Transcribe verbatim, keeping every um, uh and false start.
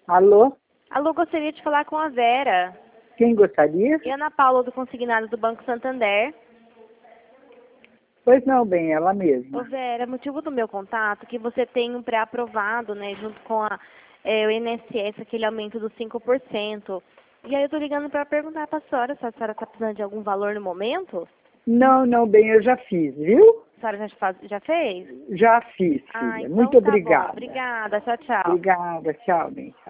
Alô? Alô, gostaria de falar com a Vera. Quem gostaria? E Ana Paula, do Consignado do Banco Santander. Pois não, bem, ela Ô mesma. Vera, motivo do meu contato é que você tem um pré-aprovado, né, junto com a, é, o I N S S, aquele aumento dos cinco por cento. E aí eu tô ligando para perguntar para a senhora se a senhora está precisando de algum valor no momento. Não, não, bem, eu já fiz, viu? A senhora já, faz, já fez? Já fiz, Ah, filha. então Muito tá bom. obrigada. Obrigada. Tchau, tchau. Obrigada, tchau, bem.